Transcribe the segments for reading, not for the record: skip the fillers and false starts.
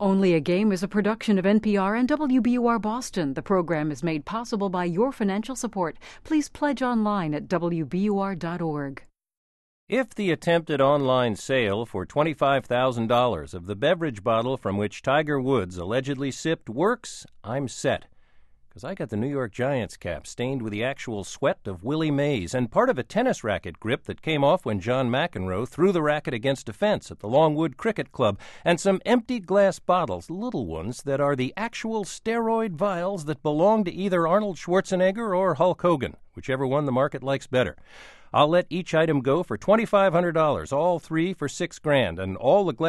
Only a Game is a production of NPR and WBUR Boston. The program is made possible by your financial support. Please pledge online at WBUR.org. If the attempted online sale for $25,000 of the beverage bottle from which Tiger Woods allegedly sipped works, I'm set. Because I got the New York Giants cap stained with the actual sweat of Willie Mays and part of a tennis racket grip that came off when John McEnroe threw the racket against a fence at the Longwood Cricket Club, and some empty glass bottles, little ones, that are the actual steroid vials that belong to either Arnold Schwarzenegger or Hulk Hogan, whichever one the market likes better. I'll let each item go for $2,500, all three for $6,000, and all the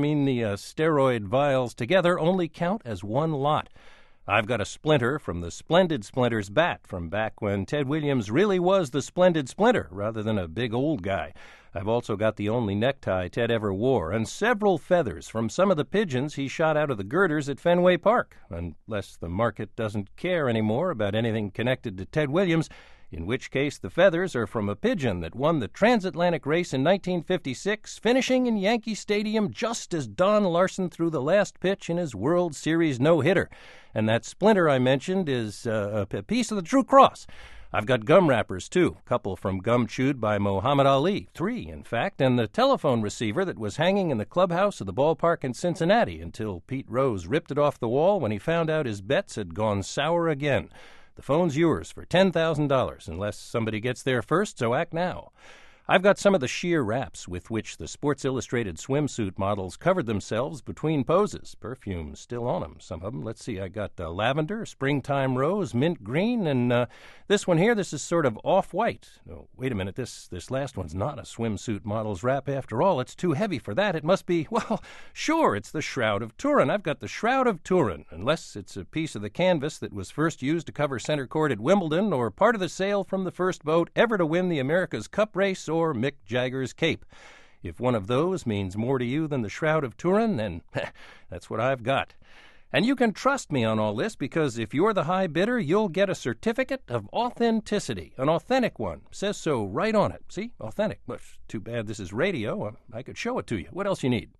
steroid vials together only count as one lot. I've got a splinter from the Splendid Splinters bat from back when Ted Williams really was the Splendid Splinter rather than a big old guy. I've also got the only necktie Ted ever wore, and several feathers from some of the pigeons he shot out of the girders at Fenway Park, unless the market doesn't care anymore about anything connected to Ted Williams, in which case the feathers are from a pigeon that won the transatlantic race in 1956, finishing in Yankee Stadium just as Don Larson threw the last pitch in his World Series no-hitter. And that splinter I mentioned is a piece of the True Cross. I've got gum wrappers, too, a couple from gum chewed by Muhammad Ali, 3, in fact, and the telephone receiver that was hanging in the clubhouse of the ballpark in Cincinnati until Pete Rose ripped it off the wall when he found out his bets had gone sour again. The phone's yours for $10,000, unless somebody gets there first, so act now. I've got some of the sheer wraps with which the Sports Illustrated swimsuit models covered themselves between poses. Perfume's still on them, some of them. Let's see, I got lavender, springtime rose, mint green, and this one here, this is sort of off-white. Oh, wait a minute, this last one's not a swimsuit model's wrap after all. It's too heavy for that. It must be, well, sure, it's the Shroud of Turin. I've got the Shroud of Turin, unless it's a piece of the canvas that was first used to cover center court at Wimbledon or part of the sail from the first boat ever to win the America's Cup race or Mick Jagger's cape. If one of those means more to you than the Shroud of Turin, then that's what I've got. And you can trust me on all this, because if you're the high bidder, you'll get a certificate of authenticity, an authentic one. Says so right on it. See? Authentic. Well, too bad this is radio. I could show it to you. What else you need?